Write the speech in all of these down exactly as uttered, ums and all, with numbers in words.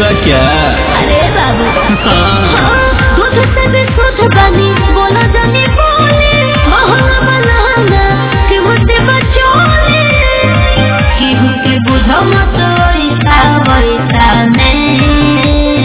ऐसा क्या? अरे बाबू दूध से भी शुद्ध बनी बोला जानी बोले महंगा बनाना कि मुझसे बचोले कि हुके बुझो मत ऐसा वैसा नहीं।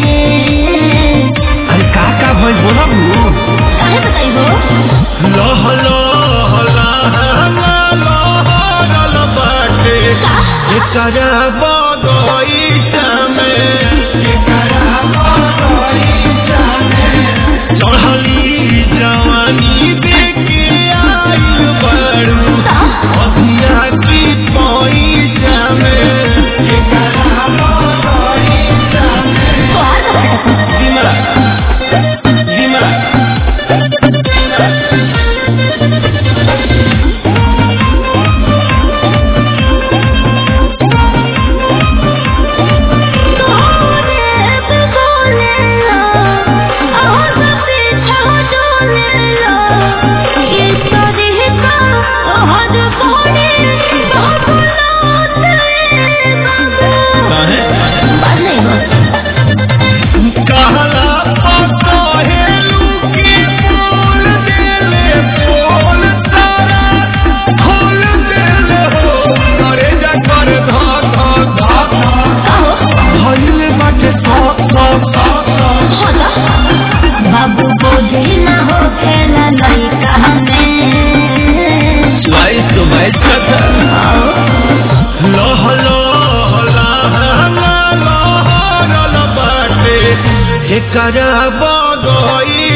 अरे का का भइल बोला बू? काहे बताई हो? लह लह लह लह लह बाटे एकरा बगईचा में एकरा बगईचा में चढ़ली जवानी देखे आइल बड़ू अभिया की पैसा में एकरा बगईचा में विमला विमला बाबू बोझे न हो खेला नहीं कहने बाईस तो बाईस का था। लह लह लह लह लह बाटे एकरा बगई